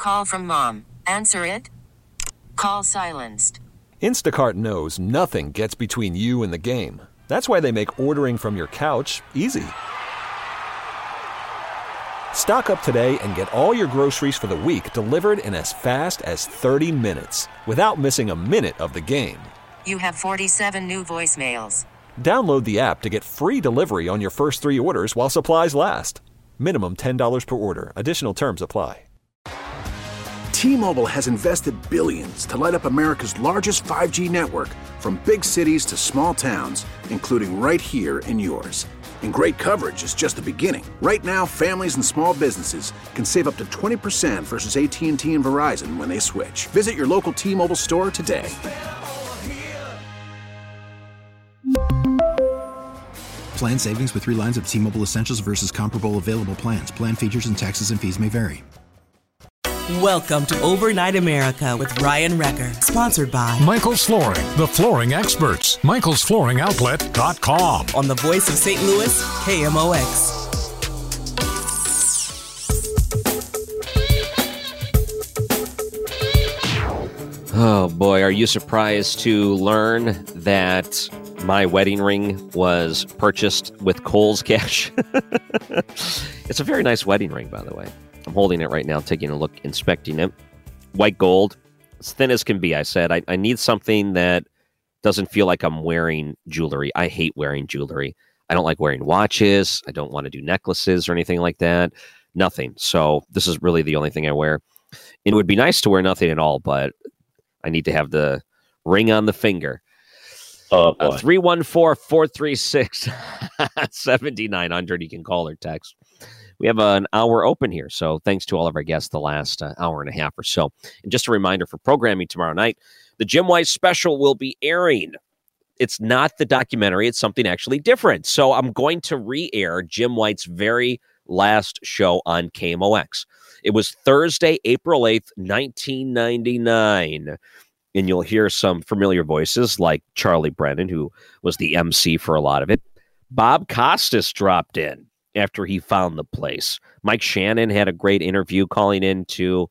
Call from mom. Answer it. Call silenced. Instacart knows nothing gets between you and the game. That's why they make ordering from your couch easy. Stock up today and get all your groceries for the week delivered in as fast as 30 minutes without missing a minute of the game. You have 47 new voicemails. Download the app to get free delivery on your first 3 orders while supplies last. Minimum $10 per order. Additional terms apply. T-Mobile has invested billions to light up America's largest 5G network, from big cities to small towns, including right here in yours. And great coverage is just the beginning. Right now, families and small businesses can save up to 20% versus AT&T and Verizon when they switch. Visit your local T-Mobile store today. Plan savings with 3 lines of T-Mobile Essentials versus comparable available plans. Plan features and taxes and fees may vary. Welcome to Overnight America with Ryan Recker, sponsored by Michael's Flooring, the flooring experts. MichaelsFlooringOutlet.com. On the voice of St. Louis, KMOX. Oh boy, are you surprised to learn that my wedding ring was purchased with Kohl's cash? It's a very nice wedding ring, by the way. I'm holding it right now, taking a look, inspecting it. White gold, as thin as can be. I said, I need something that doesn't feel like I'm wearing jewelry. I hate wearing jewelry. I don't like wearing watches. I don't want to do necklaces or anything like that. Nothing. So this is really the only thing I wear. It would be nice to wear nothing at all, but I need to have the ring on the finger. 314-436-7900. You can call or text. We have an hour open here, so thanks to all of our guests the last hour and a half or so. And just a reminder for programming tomorrow night, the Jim White special will be airing. It's not the documentary. It's something actually different. So I'm going to re-air Jim White's very last show on KMOX. It was Thursday, April 8th, 1999. And you'll hear some familiar voices like Charlie Brennan, who was the MC for a lot of it. Bob Costas dropped in after he found the place. Mike Shannon had a great interview calling in to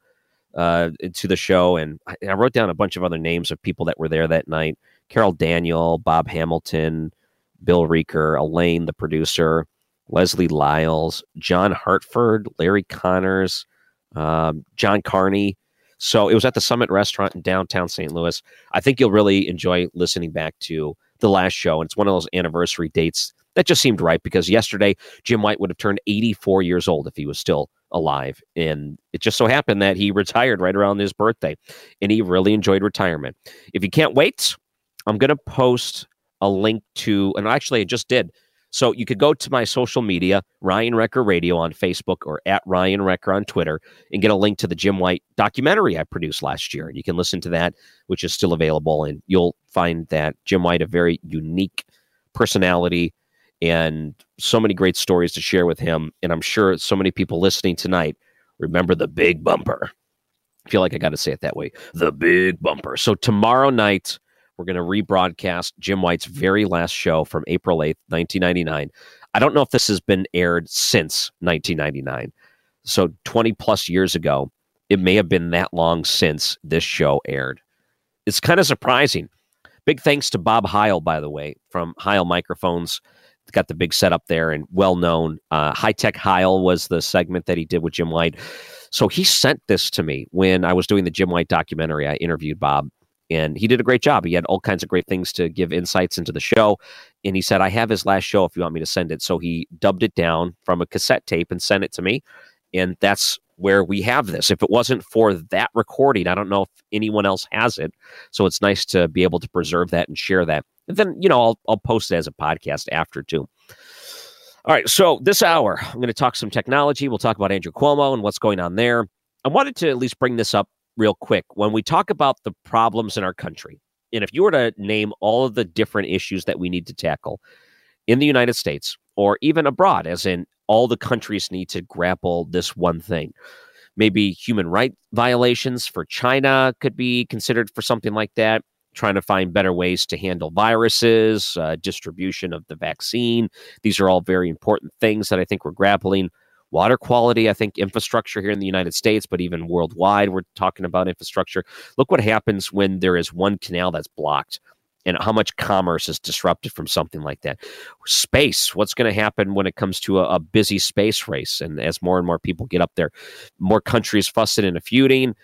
the show, and I wrote down a bunch of other names of people that were there that night. Carol Daniel, Bob Hamilton, Bill Reeker, Elaine, the producer, Leslie Lyles, John Hartford, Larry Connors, John Carney. So it was at the Summit Restaurant in downtown St. Louis. I think you'll really enjoy listening back to the last show, and it's one of those anniversary dates that just seemed right, because yesterday Jim White would have turned 84 years old if he was still alive. And it just so happened that he retired right around his birthday, and he really enjoyed retirement. If you can't wait, I'm going to post a link to, and actually I just did. So you could go to my social media, Ryan Recker Radio on Facebook or at Ryan Recker on Twitter, and get a link to the Jim White documentary I produced last year. And you can listen to that, which is still available. And you'll find that Jim White, a very unique personality, and so many great stories to share with him. And I'm sure so many people listening tonight remember the big bumper. I feel like I got to say it that way. The big bumper. So tomorrow night, we're going to rebroadcast Jim White's very last show from April 8th, 1999. I don't know if this has been aired since 1999. So 20 plus years ago, it may have been that long since this show aired. It's kind of surprising. Big thanks to Bob Heil, by the way, from Heil Microphones. Got the big setup there, and well-known. High Tech Heil was the segment that he did with Jim White. So he sent this to me when I was doing the Jim White documentary. I interviewed Bob, and he did a great job. He had all kinds of great things to give insights into the show. And he said, I have his last show if you want me to send it. So he dubbed it down from a cassette tape and sent it to me. And that's where we have this. If it wasn't for that recording, I don't know if anyone else has it. So it's nice to be able to preserve that and share that. And then, I'll post it as a podcast after too. All right. So this hour, I'm going to talk some technology. We'll talk about Andrew Cuomo and what's going on there. I wanted to at least bring this up real quick. When we talk about the problems in our country, and if you were to name all of the different issues that we need to tackle in the United States or even abroad, as in all the countries need to grapple this one thing, maybe human rights violations for China could be considered for something like that. Trying to find better ways to handle viruses, distribution of the vaccine. These are all very important things that I think we're grappling. water quality, I think infrastructure here in the United States, but even worldwide, we're talking about infrastructure. Look what happens when there is one canal that's blocked and how much commerce is disrupted from something like that. Space, what's going to happen when it comes to a busy space race? And as more and more people get up there, more countries fussing and feuding,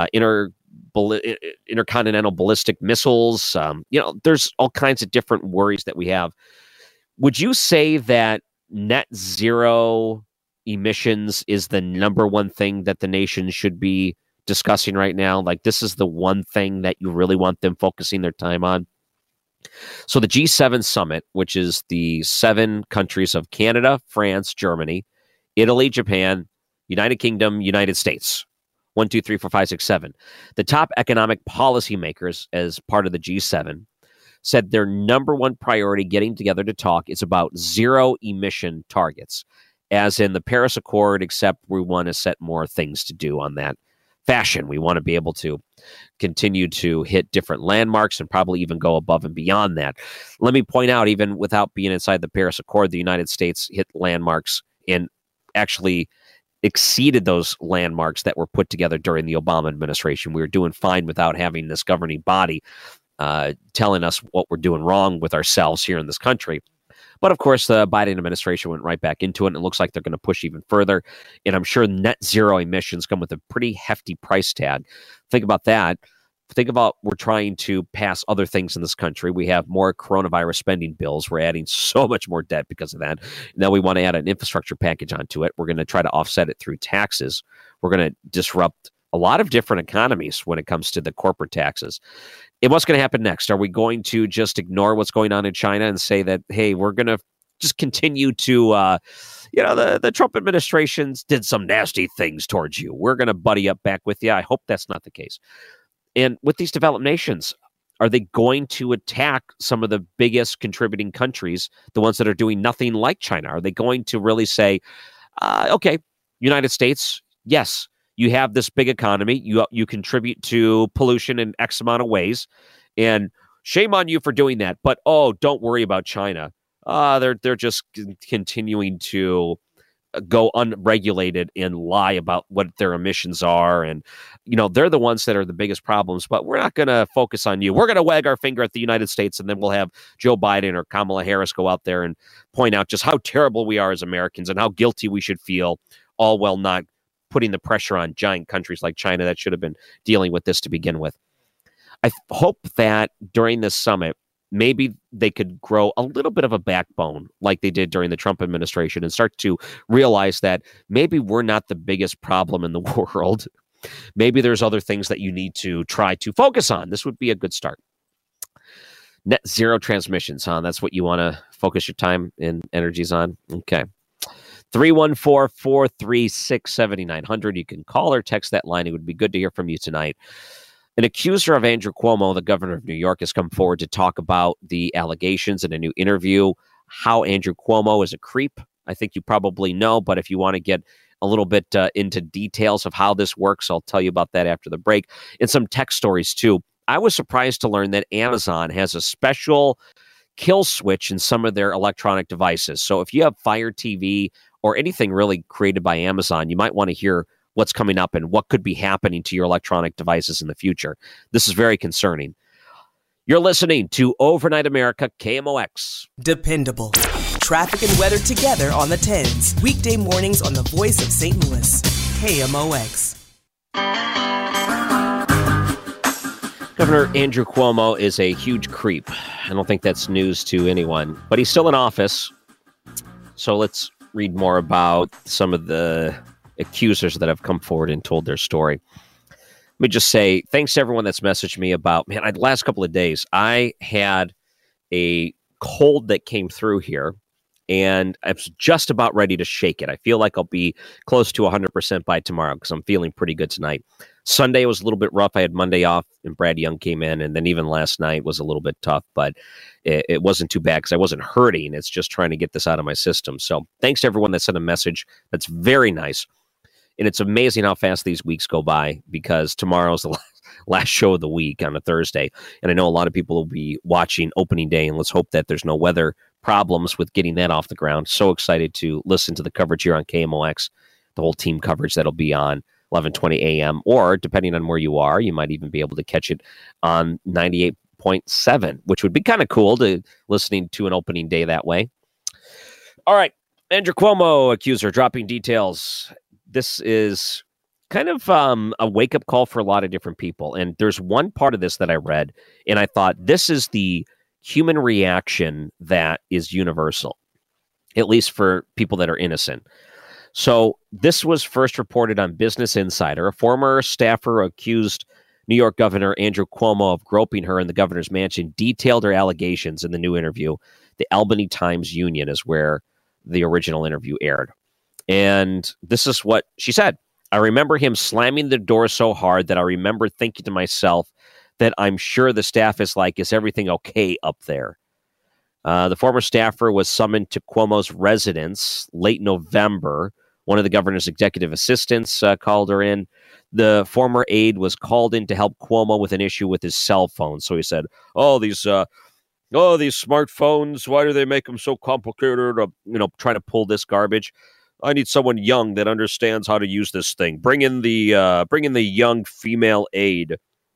intercontinental ballistic missiles. There's all kinds of different worries that we have. Would you say that net zero emissions is the number one thing that the nation should be discussing right now? Like, this is the one thing that you really want them focusing their time on? So the G7 summit, which is the 7 countries of Canada, France, Germany, Italy, Japan, United Kingdom, United States. 1, 2, 3, 4, 5, 6, 7. The top economic policymakers as part of the G7 said their number one priority getting together to talk is about zero emission targets, as in the Paris Accord, except we want to set more things to do on that fashion. We want to be able to continue to hit different landmarks and probably even go above and beyond that. Let me point out, even without being inside the Paris Accord, the United States hit landmarks and actually exceeded those landmarks that were put together during the Obama administration. We were doing fine without having this governing body telling us what we're doing wrong with ourselves here in this country. But of course, the Biden administration went right back into it, and it looks like they're going to push even further. And I'm sure net zero emissions come with a pretty hefty price tag. Think about that. Think about we're trying to pass other things in this country. We have more coronavirus spending bills. We're adding so much more debt because of that. Now we want to add an infrastructure package onto it. We're going to try to offset it through taxes. We're going to disrupt a lot of different economies when it comes to the corporate taxes. And what's going to happen next? Are we going to just ignore what's going on in China and say that, hey, we're going to just continue to, the Trump administrations did some nasty things towards you. We're going to buddy up back with you. I hope that's not the case. And with these developed nations, are they going to attack some of the biggest contributing countries, the ones that are doing nothing like China? Are they going to really say, okay, United States, yes, you have this big economy. You contribute to pollution in X amount of ways, and shame on you for doing that. But don't worry about China. They're just continuing to go unregulated and lie about what their emissions are, and they're the ones that are the biggest problems. But we're not going to focus on you. We're going to wag our finger at the United States, and then we'll have Joe Biden or Kamala Harris go out there and point out just how terrible we are as Americans and how guilty we should feel. All while not putting the pressure on giant countries like China that should have been dealing with this to begin with. I hope that during this summit, maybe they could grow a little bit of a backbone like they did during the Trump administration and start to realize that maybe we're not the biggest problem in the world. Maybe there's other things that you need to try to focus on. This would be a good start. Net zero transmissions, huh? That's what you want to focus your time and energies on? Okay. 314-436-7900. You can call or text that line. It would be good to hear from you tonight. An accuser of Andrew Cuomo, the governor of New York, has come forward to talk about the allegations in a new interview, how Andrew Cuomo is a creep. I think you probably know, but if you want to get a little bit into details of how this works, I'll tell you about that after the break. And some tech stories, too. I was surprised to learn that Amazon has a special kill switch in some of their electronic devices. So if you have Fire TV or anything really created by Amazon, you might want to hear what's coming up and what could be happening to your electronic devices in the future. This is very concerning. You're listening to Overnight America, KMOX. Dependable. Traffic and weather together on the 10s. Weekday mornings on the voice of St. Louis, KMOX. Governor Andrew Cuomo is a huge creep. I don't think that's news to anyone, but he's still in office. So let's read more about some of the accusers that have come forward and told their story. Let me just say thanks to everyone that's messaged me about, the last couple of days, I had a cold that came through here, and I was just about ready to shake it. I feel like I'll be close to 100% by tomorrow because I'm feeling pretty good tonight. Sunday was a little bit rough. I had Monday off, and Brad Young came in, and then even last night was a little bit tough, but it wasn't too bad because I wasn't hurting. It's just trying to get this out of my system. So thanks to everyone that sent a message. That's very nice. And it's amazing how fast these weeks go by because tomorrow's the last show of the week on a Thursday. And I know a lot of people will be watching opening day, and let's hope that there's no weather problems with getting that off the ground. So excited to listen to the coverage here on KMOX, the whole team coverage that'll be on 11:20 a.m. Or depending on where you are, you might even be able to catch it on 98.7, which would be kind of cool to listening to an opening day that way. All right. Andrew Cuomo accuser dropping details. This is kind of a wake-up call for a lot of different people. And there's one part of this that I read, and I thought this is the human reaction that is universal, at least for people that are innocent. So this was first reported on Business Insider. A former staffer accused New York Governor Andrew Cuomo of groping her in the governor's mansion, detailed her allegations in the new interview. The Albany Times-Union is where the original interview aired. And this is what she said. I remember him slamming the door so hard that I remember thinking to myself that I'm sure the staff is like, is everything okay up there? The former staffer was summoned to Cuomo's residence late November. One of the governor's executive assistants called her in. The former aide was called in to help Cuomo with an issue with his cell phone. So he said, these smartphones, why do they make them so complicated? Trying to pull this garbage. I need someone young that understands how to use this thing. Bring in the young female aide.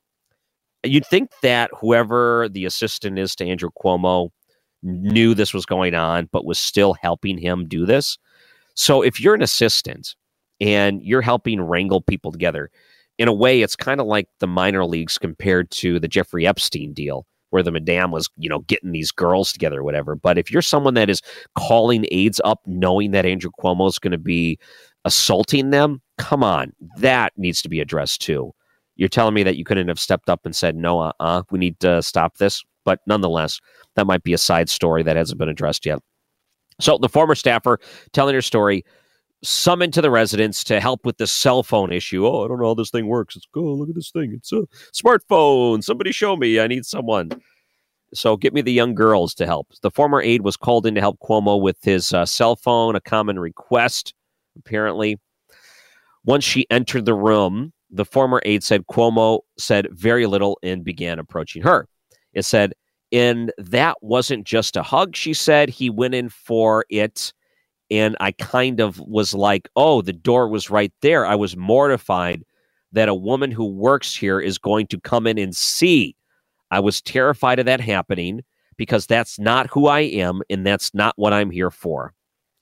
You'd think that whoever the assistant is to Andrew Cuomo knew this was going on, but was still helping him do this. So if you're an assistant and you're helping wrangle people together, in a way, it's kind of like the minor leagues compared to the Jeffrey Epstein deal, where the madame was, getting these girls together or whatever. But if you're someone that is calling aides up knowing that Andrew Cuomo is going to be assaulting them, come on, that needs to be addressed too. You're telling me that you couldn't have stepped up and said, no, we need to stop this? But nonetheless, that might be a side story that hasn't been addressed yet. So the former staffer telling her story, summoned to the residence to help with the cell phone issue. I don't know how this thing works. Look at this thing. It's a smartphone. Somebody show me. I need someone. So get me the young girls to help. The former aide was called in to help Cuomo with his cell phone, a common request, apparently. Once she entered the room, the former aide said Cuomo said very little and began approaching her. It said, and that wasn't just a hug, she said. He went in for it. And I kind of was like, the door was right there. I was mortified that a woman who works here is going to come in and see. I was terrified of that happening because that's not who I am and that's not what I'm here for.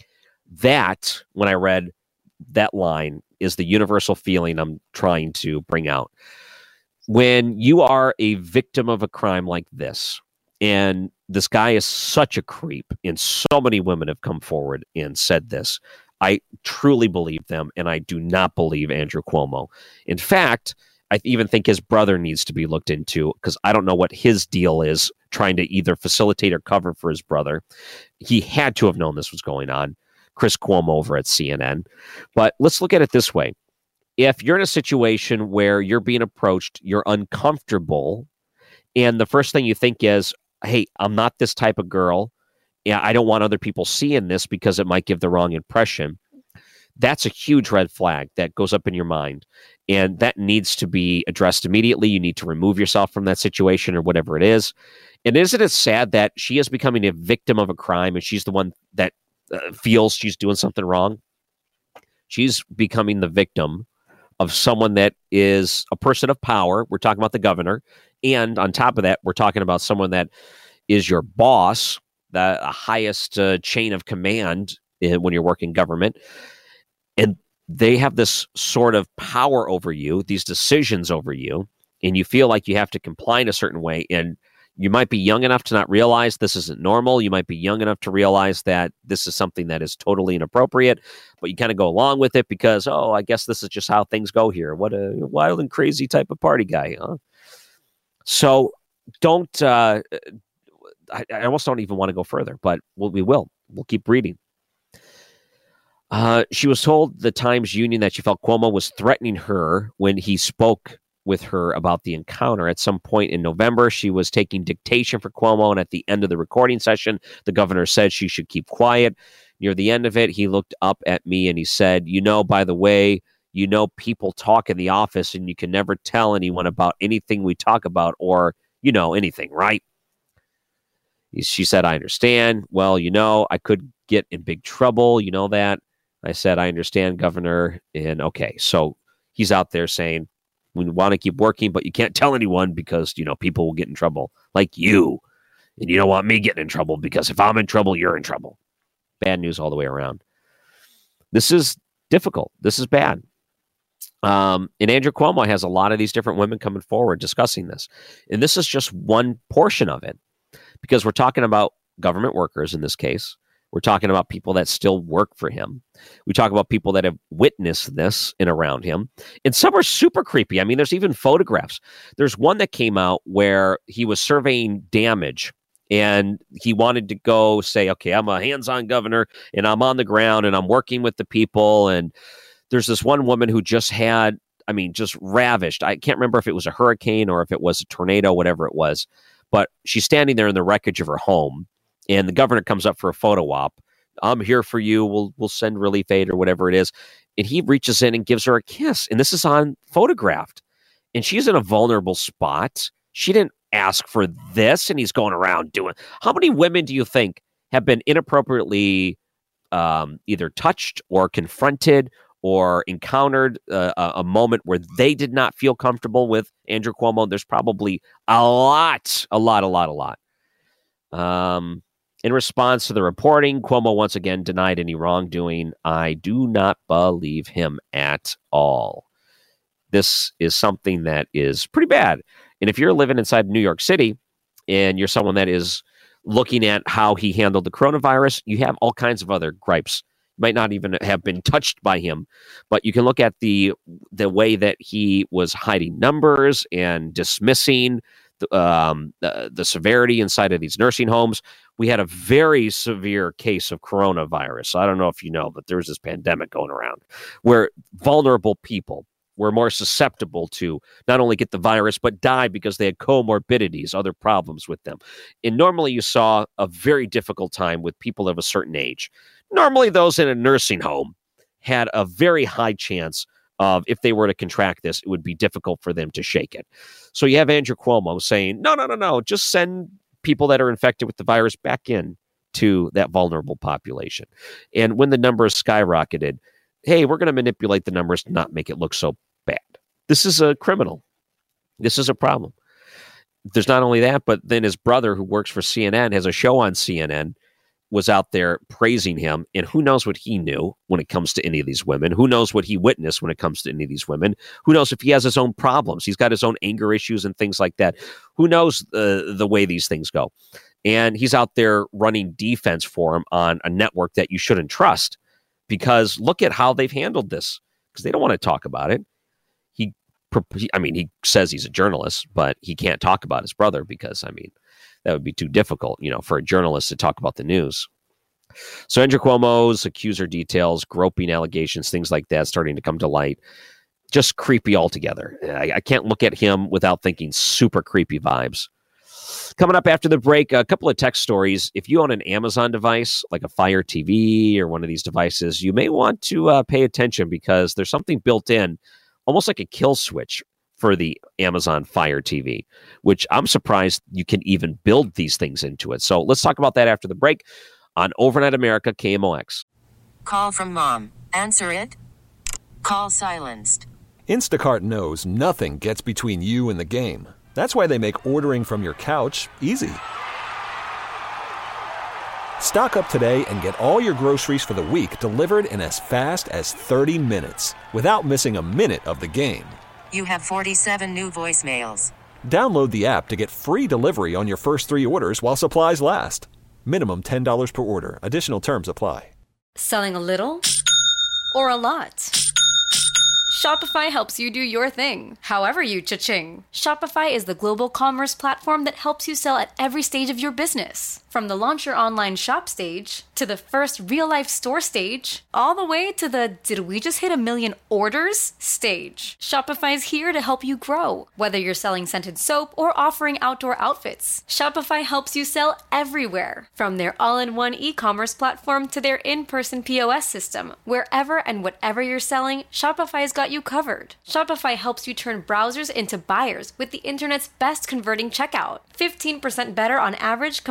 That, when I read that line, is the universal feeling I'm trying to bring out. When you are a victim of a crime like this, and this guy is such a creep, and so many women have come forward and said this, I truly believe them, and I do not believe Andrew Cuomo. In fact, I even think his brother needs to be looked into, because I don't know what his deal is, trying to either facilitate or cover for his brother. He had to have known this was going on. Chris Cuomo over at CNN. But let's look at it this way. If you're in a situation where you're being approached, you're uncomfortable, and the first thing you think is, hey, I'm not this type of girl. Yeah, I don't want other people seeing this because it might give the wrong impression. That's a huge red flag that goes up in your mind. And that needs to be addressed immediately. You need to remove yourself from that situation or whatever it is. And isn't it sad that she is becoming a victim of a crime and she's the one that feels she's doing something wrong? She's becoming the victim of someone that is a person of power. We're talking about the governor. And on top of that, we're talking about someone that is your boss, the highest chain of command when you're working government. And they have this sort of power over you, these decisions over you, and you feel like you have to comply in a certain way. And you might be young enough to not realize this isn't normal. You might be young enough to realize that this is something that is totally inappropriate, but you kind of go along with it because, I guess this is just how things go here. What a wild and crazy type of party guy, huh? So don't, I almost don't even want to go further, but we will. We'll keep reading. She was told the Times-Union that she felt Cuomo was threatening her when he spoke with her about the encounter. At some point in November, she was taking dictation for Cuomo, and at the end of the recording session, the governor said she should keep quiet. Near the end of it, he looked up at me and he said, by the way, people talk in the office and you can never tell anyone about anything we talk about or, anything, right? She said, I understand. Well, I could get in big trouble. You know that? I said, I understand, Governor. And okay, so he's out there saying, we want to keep working, but you can't tell anyone because, people will get in trouble like you. And you don't want me getting in trouble because if I'm in trouble, you're in trouble. Bad news all the way around. This is difficult. This is bad. And Andrew Cuomo has a lot of these different women coming forward discussing this. And this is just one portion of it because we're talking about government workers in this case. We're talking about people that still work for him. We talk about people that have witnessed this and around him. And some are super creepy. I mean, there's even photographs. There's one that came out where he was surveying damage and he wanted to go say, okay, I'm a hands-on governor and I'm on the ground and I'm working with the people. And there's this one woman who just had, just ravished. I can't remember if it was a hurricane or if it was a tornado, whatever it was. But she's standing there in the wreckage of her home. And the governor comes up for a photo op. I'm here for you. We'll send relief aid or whatever it is. And he reaches in and gives her a kiss. And this is on photographed. And she's in a vulnerable spot. She didn't ask for this. And he's going around doing. How many women do you think have been inappropriately either touched or confronted or encountered a moment where they did not feel comfortable with Andrew Cuomo? There's probably a lot. In response to the reporting, Cuomo once again denied any wrongdoing. I do not believe him at all. This is something that is pretty bad. And if you're living inside New York City and you're someone that is looking at how he handled the coronavirus, you have all kinds of other gripes. You might not even have been touched by him, but you can look at the way that he was hiding numbers and dismissing the severity inside of these nursing homes. We had a very severe case of coronavirus. I don't know if you know, but there's this pandemic going around where vulnerable people were more susceptible to not only get the virus, but die because they had comorbidities, other problems with them. And normally you saw a very difficult time with people of a certain age. Normally those in a nursing home had a very high chance of, if they were to contract this, it would be difficult for them to shake it. So you have Andrew Cuomo saying, no, just send people that are infected with the virus back in to that vulnerable population. And when the numbers skyrocketed, hey, we're going to manipulate the numbers to not make it look so bad. This is a criminal. This is a problem. There's not only that, but then his brother, who works for CNN, has a show on CNN, was out there praising him. And who knows what he knew when it comes to any of these women? Who knows what he witnessed when it comes to any of these women? Who knows if he has his own problems? He's got his own anger issues and things like that. Who knows the way these things go? And he's out there running defense for him on a network that you shouldn't trust, because look at how they've handled this, because they don't want to talk about it. He says he's a journalist, but he can't talk about his brother because, that would be too difficult, for a journalist to talk about the news. So Andrew Cuomo's accuser details, groping allegations, things like that starting to come to light. Just creepy altogether. I can't look at him without thinking super creepy vibes. Coming up after the break, a couple of tech stories. If you own an Amazon device, like a Fire TV or one of these devices, you may want to pay attention, because there's something built in, almost like a kill switch, for the Amazon Fire TV, which I'm surprised you can even build these things into it. So let's talk about that after the break on Overnight America, KMOX. Call from mom. Answer it. Call silenced. Instacart knows nothing gets between you and the game. That's why they make ordering from your couch easy. Stock up today and get all your groceries for the week delivered in as fast as 30 minutes without missing a minute of the game. You have 47 new voicemails. Download the app to get free delivery on your first 3 orders while supplies last. Minimum $10 per order. Additional terms apply. Selling a little or a lot? Shopify helps you do your thing, however you cha-ching. Shopify is the global commerce platform that helps you sell at every stage of your business. From the launch your online shop stage, to the first real-life store stage, all the way to the did we just hit 1 million orders stage. Shopify's here to help you grow. Whether you're selling scented soap or offering outdoor outfits, Shopify helps you sell everywhere. From their all-in-one e-commerce platform to their in-person POS system, wherever and whatever you're selling, Shopify's got you covered. Shopify helps you turn browsers into buyers with the internet's best converting checkout. 15% better on average compared to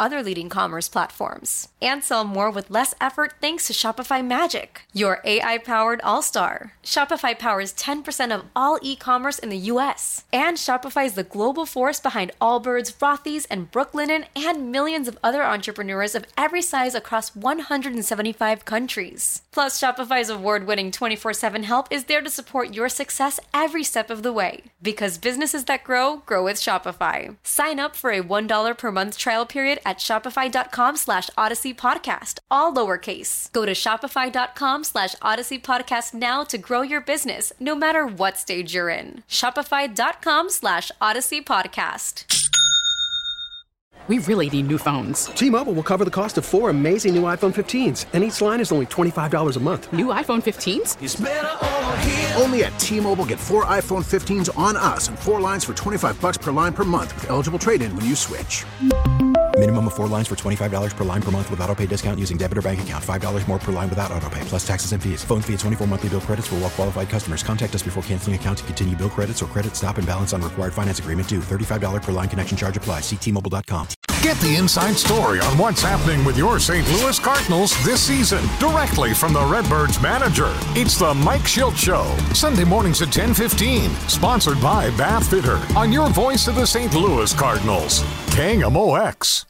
other leading commerce platforms. And sell more with less effort thanks to Shopify Magic, your AI-powered all-star. Shopify powers 10% of all e-commerce in the U.S. And Shopify is the global force behind Allbirds, Rothy's, and Brooklinen, and millions of other entrepreneurs of every size across 175 countries. Plus, Shopify's award-winning 24/7 help is there to support your success every step of the way. Because businesses that grow with Shopify. Sign up for a $1 per month trial period at shopify.com/Odyssey Podcast, all lowercase. Go to shopify.com/Odyssey Podcast now to grow your business, no matter what stage you're in. Shopify.com/Odyssey Podcast. We really need new phones. T-Mobile will cover the cost of 4 amazing new iPhone 15s, and each line is only $25 a month. New iPhone 15s? It's better over here. Only at T-Mobile, get 4 iPhone 15s on us and 4 lines for $25 per line per month with eligible trade-in when you switch. Minimum of 4 lines for $25 per line per month with autopay discount using debit or bank account. $5 more per line without autopay, plus taxes and fees. Phone fee at 24 monthly bill credits for well-qualified customers. Contact us before canceling account to continue bill credits or credit stop and balance on required finance agreement due. $35 per line connection charge applies. See T-Mobile.com. Get the inside story on what's happening with your St. Louis Cardinals this season directly from the Redbirds manager. It's the Mike Schilt Show, Sunday mornings at 10:15. Sponsored by Bath Fitter on your voice of the St. Louis Cardinals, KMOX.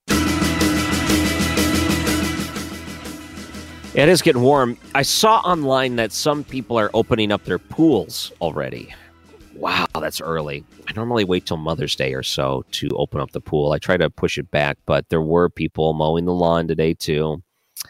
It is getting warm. I saw online that some people are opening up their pools already. Wow, that's early. I normally wait till Mother's Day or so to open up the pool. I try to push it back, but there were people mowing the lawn today too.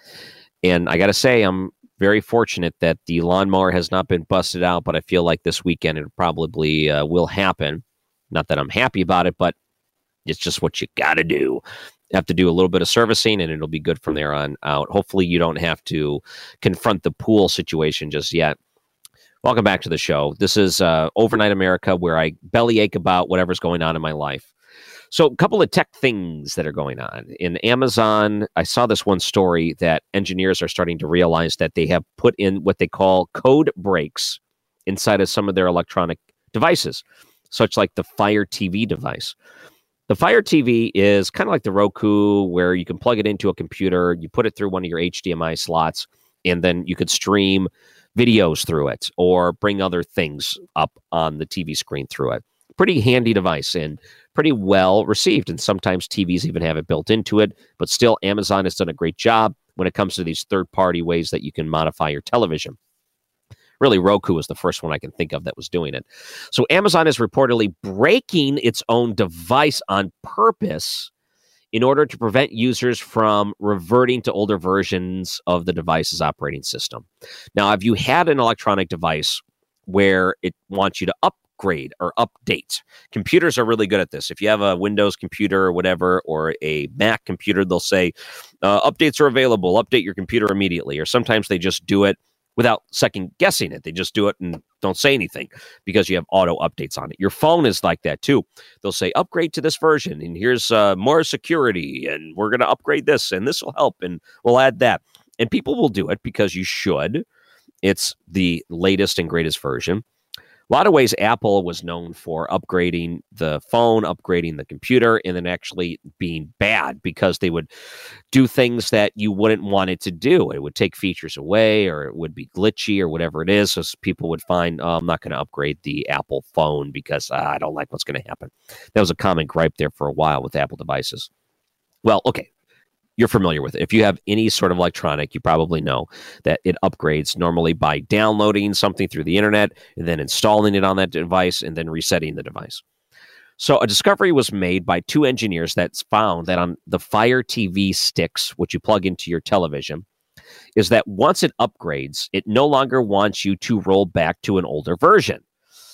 And I got to say, I'm very fortunate that the lawnmower has not been busted out, but I feel like this weekend it probably will happen. Not that I'm happy about it, but it's just what you got to do. You have to do a little bit of servicing, and it'll be good from there on out. Hopefully you don't have to confront the pool situation just yet. Welcome back to the show. This is Overnight America, where I bellyache about whatever's going on in my life. So a couple of tech things that are going on. In Amazon, I saw this one story that engineers are starting to realize that they have put in what they call code breaks inside of some of their electronic devices, such like the Fire TV device. The Fire TV is kind of like the Roku, where you can plug it into a computer, you put it through one of your HDMI slots, and then you could stream videos through it or bring other things up on the TV screen through it. Pretty handy device and pretty well received. And sometimes TVs even have it built into it. But still, Amazon has done a great job when it comes to these third-party ways that you can modify your television. Really, Roku was the first one I can think of that was doing it. So Amazon is reportedly breaking its own device on purpose in order to prevent users from reverting to older versions of the device's operating system. Now, if you had an electronic device where it wants you to upgrade or update, computers are really good at this. If you have a Windows computer or whatever, or a Mac computer, they'll say, updates are available, update your computer immediately. Or sometimes they just do it without second guessing it. They just do it and don't say anything because you have auto updates on it. Your phone is like that too. They'll say, upgrade to this version, and here's more security, and we're going to upgrade this, and this will help, and we'll add that. And people will do it because you should. It's the latest and greatest version. A lot of ways, Apple was known for upgrading the phone, upgrading the computer, and then actually being bad because they would do things that you wouldn't want it to do. It would take features away, or it would be glitchy, or whatever it is. So people would find, I'm not going to upgrade the Apple phone because I don't like what's going to happen. That was a common gripe there for a while with Apple devices. Well, okay. You're familiar with it. If you have any sort of electronic, you probably know that it upgrades normally by downloading something through the internet and then installing it on that device and then resetting the device. So a discovery was made by 2 engineers that found that on the Fire TV sticks, which you plug into your television, is that once it upgrades, it no longer wants you to roll back to an older version.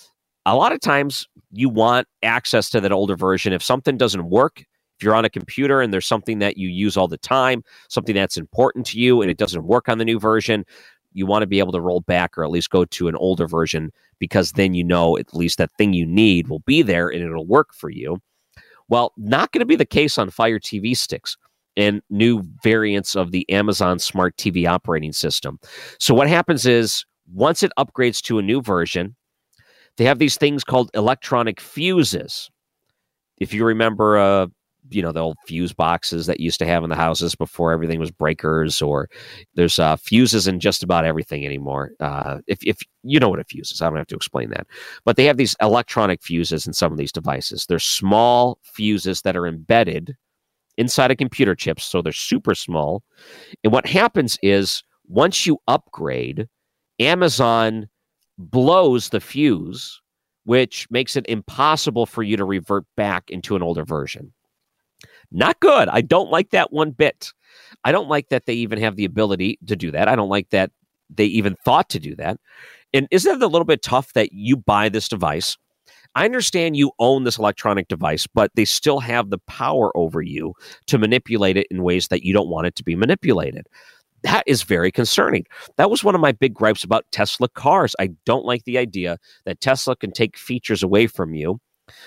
A lot of times you want access to that older version. If something doesn't work, if you're on a computer and there's something that you use all the time, something that's important to you, and it doesn't work on the new version, you want to be able to roll back or at least go to an older version, because then you know at least that thing you need will be there and it'll work for you. Well, not going to be the case on Fire TV sticks and new variants of the Amazon Smart TV operating system. So what happens is, once it upgrades to a new version, they have these things called electronic fuses. If you remember the old fuse boxes that used to have in the houses before everything was breakers, or there's fuses in just about everything anymore. If you know what a fuse is, I don't have to explain that. But they have these electronic fuses in some of these devices. They're small fuses that are embedded inside of computer chips, so they're super small. And what happens is once you upgrade, Amazon blows the fuse, which makes it impossible for you to revert back into an older version. Not good. I don't like that one bit. I don't like that they even have the ability to do that. I don't like that they even thought to do that. And isn't it a little bit tough that you buy this device? I understand you own this electronic device, but they still have the power over you to manipulate it in ways that you don't want it to be manipulated. That is very concerning. That was one of my big gripes about Tesla cars. I don't like the idea that Tesla can take features away from you.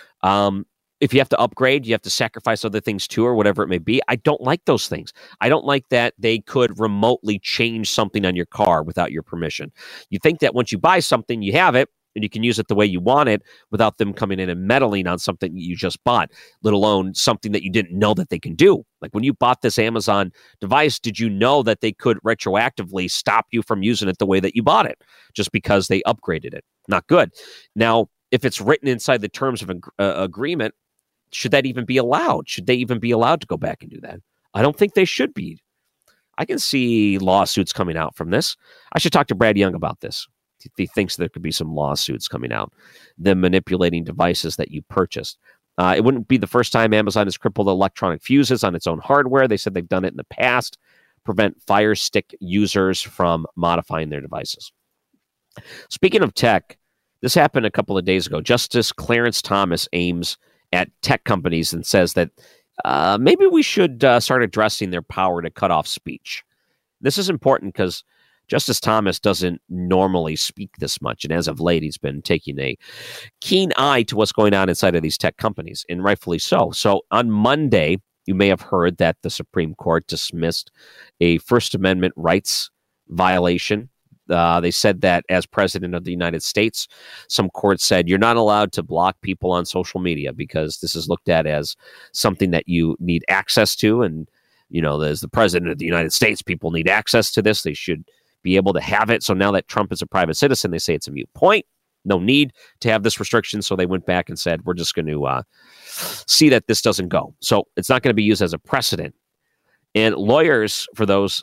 If you have to upgrade, you have to sacrifice other things too, or whatever it may be. I don't like those things. I don't like that they could remotely change something on your car without your permission. You think that once you buy something, you have it, and you can use it the way you want it without them coming in and meddling on something you just bought, let alone something that you didn't know that they can do. Like when you bought this Amazon device, did you know that they could retroactively stop you from using it the way that you bought it just because they upgraded it? Not good. Now, if it's written inside the terms of agreement, should that even be allowed? Should they even be allowed to go back and do that? I don't think they should be. I can see lawsuits coming out from this. I should talk to Brad Young about this. He thinks there could be some lawsuits coming out, them manipulating devices that you purchased. It wouldn't be the first time Amazon has crippled electronic fuses on its own hardware. They said they've done it in the past, prevent Fire Stick users from modifying their devices. Speaking of tech, this happened a couple of days ago. Justice Clarence Thomas aims at tech companies and says that maybe we should start addressing their power to cut off speech. This is important because Justice Thomas doesn't normally speak this much, and as of late, he's been taking a keen eye to what's going on inside of these tech companies, and rightfully so. So on Monday, you may have heard that the Supreme Court dismissed a First Amendment rights violation. They said that as President of the United States, some courts said you're not allowed to block people on social media because this is looked at as something that you need access to. And, as the President of the United States, people need access to this. They should be able to have it. So now that Trump is a private citizen, they say it's a moot point. No need to have this restriction. So they went back and said, we're just going to see that this doesn't go. So it's not going to be used as a precedent. And lawyers, for those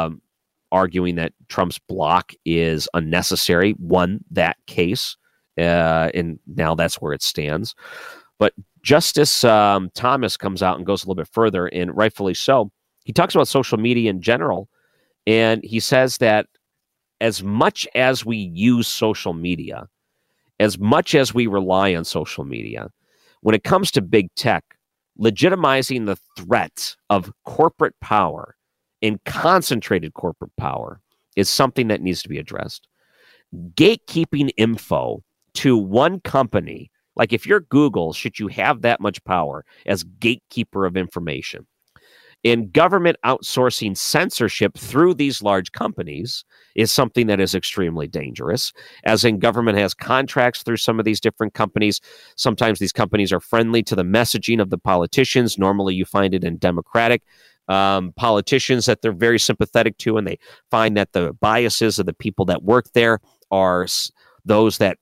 arguing that Trump's block is unnecessary, won that case. And now that's where it stands. But Justice Thomas comes out and goes a little bit further, and rightfully so. He talks about social media in general. And he says that as much as we use social media, as much as we rely on social media, when it comes to big tech, legitimizing the threat of corporate power and concentrated corporate power is something that needs to be addressed. Gatekeeping info to one company, like if you're Google, should you have that much power as gatekeeper of information? And government outsourcing censorship through these large companies is something that is extremely dangerous, as in government has contracts through some of these different companies. Sometimes these companies are friendly to the messaging of the politicians. Normally you find it in Democratic politicians that they're very sympathetic to, and they find that the biases of the people that work there are those that,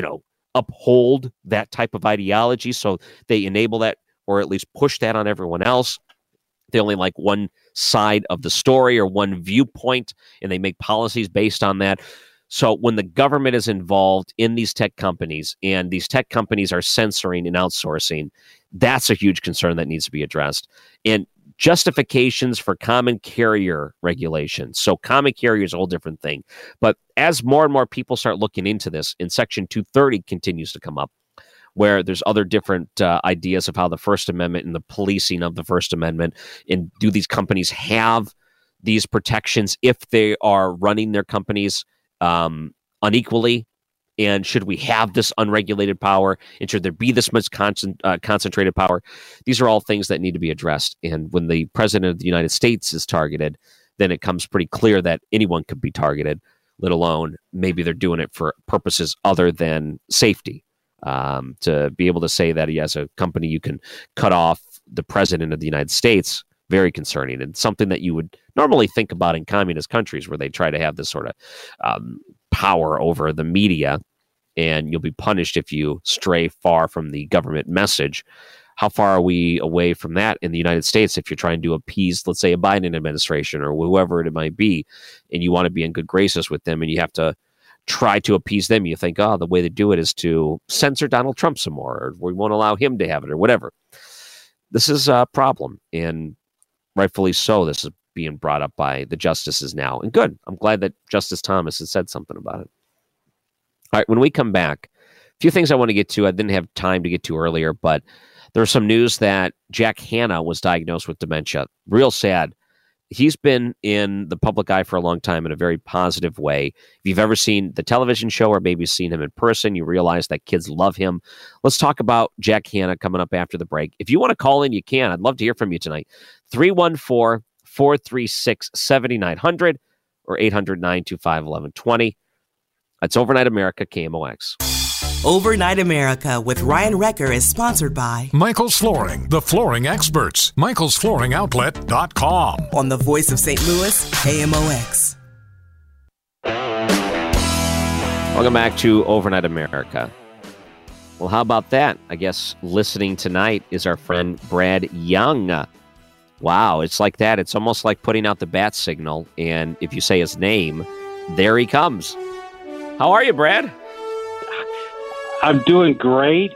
uphold that type of ideology. So they enable that, or at least push that on everyone else. They only like one side of the story or one viewpoint, and they make policies based on that. So when the government is involved in these tech companies and these tech companies are censoring and outsourcing, that's a huge concern that needs to be addressed. And justifications for common carrier regulations. So common carrier is a whole different thing. But as more and more people start looking into this, and Section 230 continues to come up, where there's other different ideas of how the First Amendment and the policing of the First Amendment, and do these companies have these protections if they are running their companies unequally? And should we have this unregulated power? And should there be this much concentrated power? These are all things that need to be addressed. And when the President of the United States is targeted, then it comes pretty clear that anyone could be targeted, let alone maybe they're doing it for purposes other than safety. To be able to say that as a company you can cut off the president of the United States. Very concerning, and something that you would normally think about in communist countries where they try to have this sort of power over the media, and you'll be punished if you stray far from the government message. How far are we away from that in the United States if you're trying to appease, let's say, a Biden administration or whoever it might be, and you want to be in good graces with them, and you have to try to appease them? You think, the way to do it is to censor Donald Trump some more, or we won't allow him to have it, or whatever. This is a problem, and rightfully so, this is being brought up by the justices now. And good. I'm glad that Justice Thomas has said something about it. All right, when we come back, a few things I want to get to. I didn't have time to get to earlier, but there's some news that Jack Hanna was diagnosed with dementia. Real sad. He's been in the public eye for a long time in a very positive way. If you've ever seen the television show or maybe seen him in person, you realize that kids love him. Let's talk about Jack Hanna coming up after the break. If you want to call in, you can. I'd love to hear from you tonight. 314-436-7900 or 800-925-1120. That's Overnight America, KMOX. Overnight America with Ryan Recker is sponsored by Michael's Flooring, the flooring experts. MichaelsFlooringOutlet.com. On the voice of St. Louis, KMOX. Welcome back to Overnight America. Well, how about that? I guess listening tonight is our friend Brad Young. Wow, it's like that. It's almost like putting out the bat signal, and if you say his name, there he comes. How are you, Brad? I'm doing great.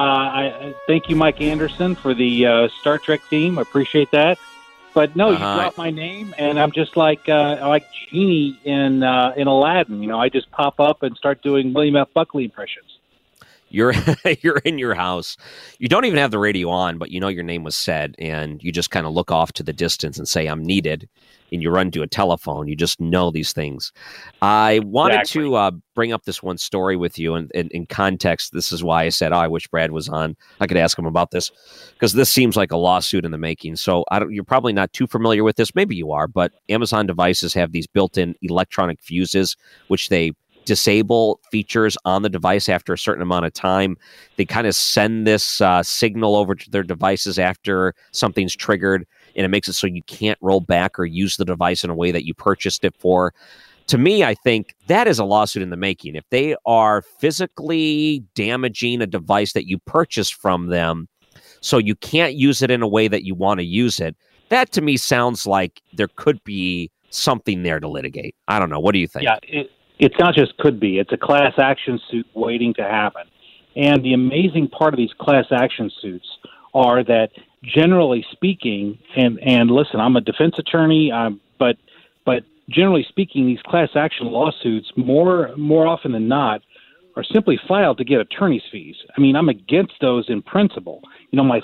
I thank you, Mike Anderson, for the Star Trek theme. I appreciate that. But no, you dropped my name, and I'm just like Genie in Aladdin. I just pop up and start doing William F. Buckley impressions. You're in your house. You don't even have the radio on, but your name was said, and you just kind of look off to the distance and say, "I'm needed," and you run to a telephone. You just know these things. I wanted to bring up this one story with you, and in context, this is why I said, I wish Brad was on. I could ask him about this, because this seems like a lawsuit in the making. So you're probably not too familiar with this. Maybe you are, but Amazon devices have these built-in electronic fuses, which they disable features on the device after a certain amount of time. They kind of send this signal over to their devices after something's triggered, and it makes it so you can't roll back or use the device in a way that you purchased it for. To me, I think that is a lawsuit in the making. If they are physically damaging a device that you purchased from them so you can't use it in a way that you want to use it, that to me sounds like there could be something there to litigate. I don't know. What do you think? Yeah, it's not just could be. It's a class action suit waiting to happen. And the amazing part of these class action suits are that, generally speaking, and listen, I'm a defense attorney, but generally speaking, these class action lawsuits, more often than not, are simply filed to get attorney's fees. I mean, I'm against those in principle. My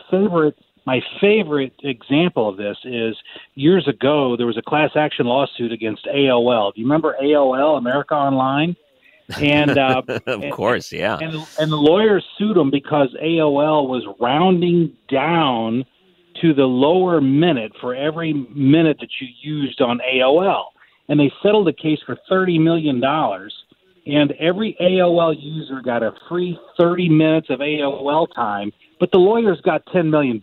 favorite example of this is years ago, there was a class action lawsuit against AOL. Do you remember AOL, America Online? And of course, yeah. And the lawyers sued them because AOL was rounding down to the lower minute for every minute that you used on AOL. And they settled the case for $30 million. And every AOL user got a free 30 minutes of AOL time, but the lawyers got $10 million.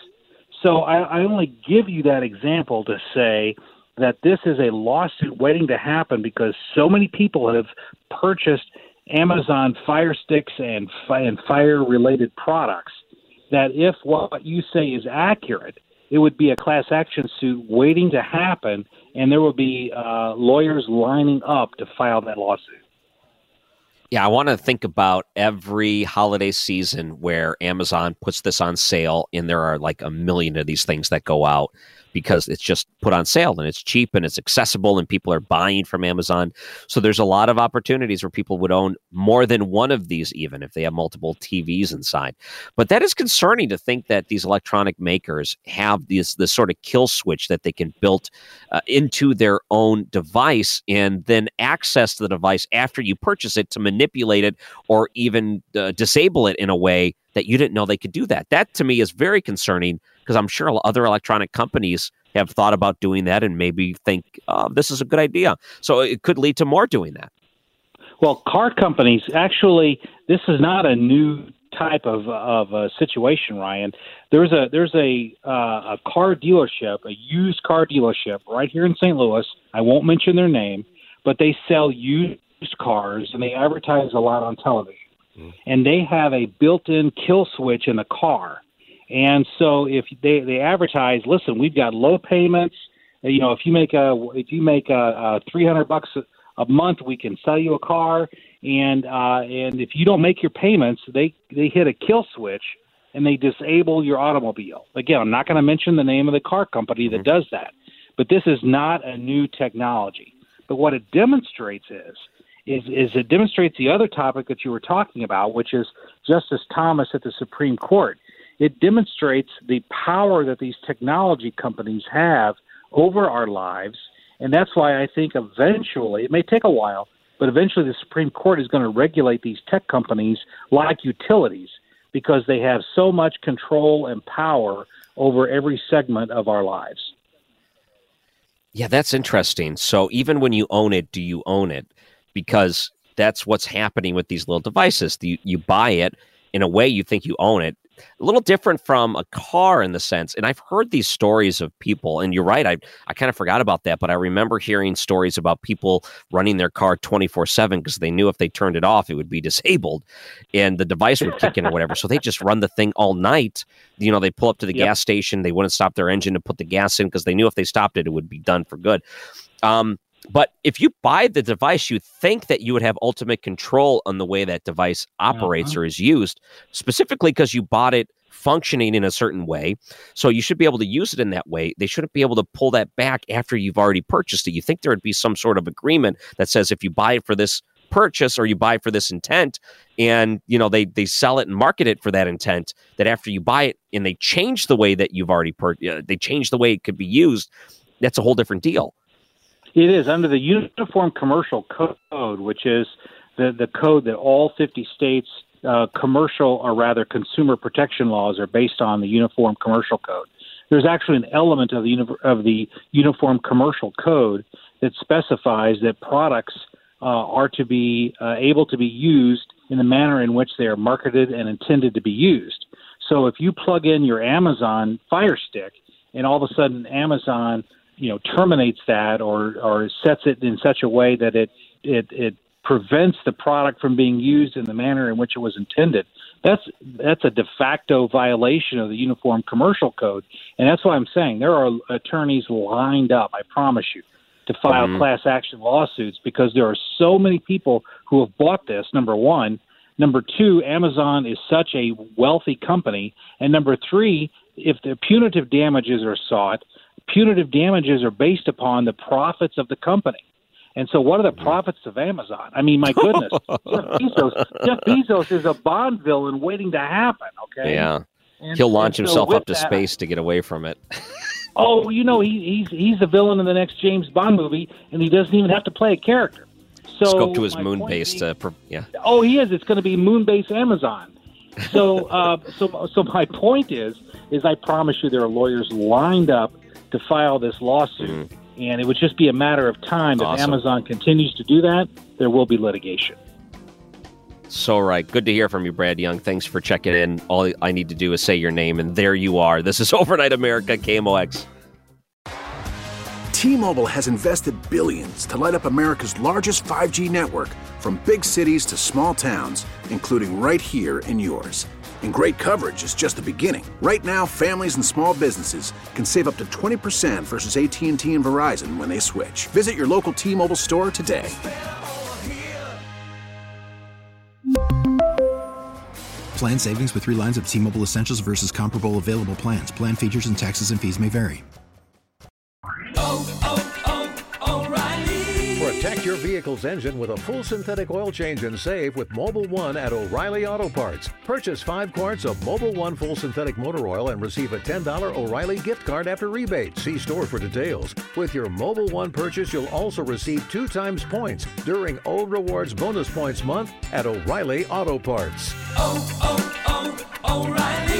So I only give you that example to say that this is a lawsuit waiting to happen because so many people have purchased Amazon Fire Sticks and fire-related products that if what you say is accurate, it would be a class action suit waiting to happen, and there will be lawyers lining up to file that lawsuit. Yeah, I want to think about every holiday season where Amazon puts this on sale, and there are like a million of these things that go out because it's just put on sale and it's cheap and it's accessible and people are buying from Amazon. So there's a lot of opportunities where people would own more than one of these, even if they have multiple TVs inside. But that is concerning to think that these electronic makers have this sort of kill switch that they can build into their own device and then access the device after you purchase it to manipulate it or even disable it in a way that you didn't know they could do that. That to me is very concerning because I'm sure other electronic companies have thought about doing that and maybe think, this is a good idea. So it could lead to more doing that. Well, car companies, actually, this is not a new type of situation, Ryan. There's a car dealership, a used car dealership right here in St. Louis. I won't mention their name, but they sell used cars and they advertise a lot on television. And they have a built-in kill switch in the car. And so if they advertise, listen, we've got low payments. You know, if you make $300 a month, we can sell you a car. And if you don't make your payments, they hit a kill switch and they disable your automobile. Again, I'm not going to mention the name of the car company that does that, but this is not a new technology. But what it demonstrates is it demonstrates the other topic that you were talking about, which is Justice Thomas at the Supreme Court. It demonstrates the power that these technology companies have over our lives, and that's why I think eventually, it may take a while, but eventually the Supreme Court is going to regulate these tech companies like utilities because they have so much control and power over every segment of our lives. Yeah, that's interesting. So even when you own it, do you own it? Because that's what's happening with these little devices. You buy it, in a way you think you own it. A little different from a car in the sense, and I've heard these stories of people, and you're right, I kind of forgot about that, but I remember hearing stories about people running their car 24/7 because they knew if they turned it off, it would be disabled, and the device would kick in or whatever. So they just run the thing all night. You know, they pull up to the gas station, they wouldn't stop their engine to put the gas in because they knew if they stopped it, it would be done for good. But if you buy the device, you think that you would have ultimate control on the way that device operates or is used, specifically because you bought it functioning in a certain way. So you should be able to use it in that way. They shouldn't be able to pull that back after you've already purchased it. You think there would be some sort of agreement that says if you buy it for this purchase or you buy it for this intent and, you know, they sell it and market it for that intent, that after you buy it and they change the way that you've already they change the way it could be used, that's a whole different deal. It is under the Uniform Commercial Code, which is the code that all 50 states commercial, or rather consumer protection laws are based on. The Uniform Commercial Code. There's actually an element of the Uniform Commercial Code that specifies that products are to be able to be used in the manner in which they are marketed and intended to be used. So if you plug in your Amazon Fire Stick and all of a sudden Amazon terminates that or sets it in such a way that it prevents the product from being used in the manner in which it was intended, that's a de facto violation of the Uniform Commercial Code. And that's why I'm saying there are attorneys lined up, I promise you, to file class action lawsuits because there are so many people who have bought this, number one. Number two, Amazon is such a wealthy company. And number three, if the punitive damages are sought, punitive damages are based upon the profits of the company. And so what are the profits of Amazon? I mean, my goodness, Jeff Bezos is a Bond villain waiting to happen, okay? Yeah. He'll launch himself up to space to get away from it. Oh, he's the villain in the next James Bond movie, and he doesn't even have to play a character. So go to his moon base to, Oh, he is. It's going to be moon base Amazon. So, so my point is I promise you there are lawyers lined up to file this lawsuit, and it would just be a matter of time. If Amazon continues to do that, there will be litigation. So right. Good to hear from you, Brad Young. Thanks for checking in. All I need to do is say your name, and there you are. This is Overnight America, KMOX. T-Mobile has invested billions to light up America's largest 5G network, from big cities to small towns, including right here in yours. And great coverage is just the beginning. Right now, families and small businesses can save up to 20% versus AT&T and Verizon when they switch. Visit your local T-Mobile store today. Plan savings with 3 lines of T-Mobile Essentials versus comparable available plans. Plan features and taxes and fees may vary. Protect your vehicle's engine with a full synthetic oil change and save with Mobil 1 at O'Reilly Auto Parts. Purchase 5 quarts of Mobil 1 full synthetic motor oil and receive a $10 O'Reilly gift card after rebate. See store for details. With your Mobil 1 purchase, you'll also receive 2 times points during O Rewards Bonus Points Month at O'Reilly Auto Parts. O'Reilly.